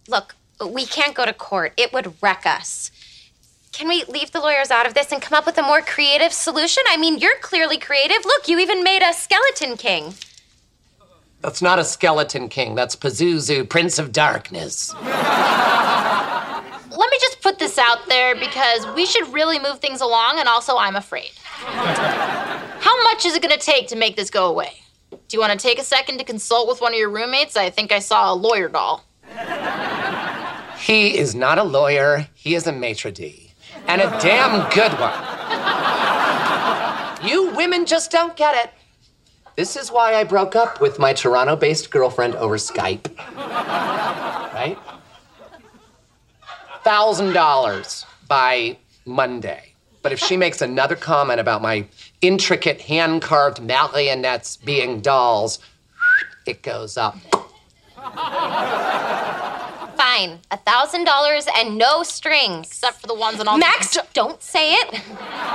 Look, we can't go to court. It would wreck us. Can we leave the lawyers out of this and come up with a more creative solution? I mean, you're clearly creative. Look, you even made a skeleton king. That's not a skeleton king. That's Pazuzu, Prince of Darkness. Let me just put this out there because we should really move things along, and also I'm afraid. How much is it going to take to make this go away? Do you want to take a second to consult with one of your roommates? I think I saw a lawyer doll. He is not a lawyer. He is a maitre d'. And a damn good one. You women just don't get it. This is why I broke up with my Toronto-based girlfriend over Skype. Right? $1,000 by Monday. But if she makes another comment about my intricate hand-carved marionettes being dolls, it goes up. Fine, $1,000 and no strings. Except for the ones on all Max, don't say it.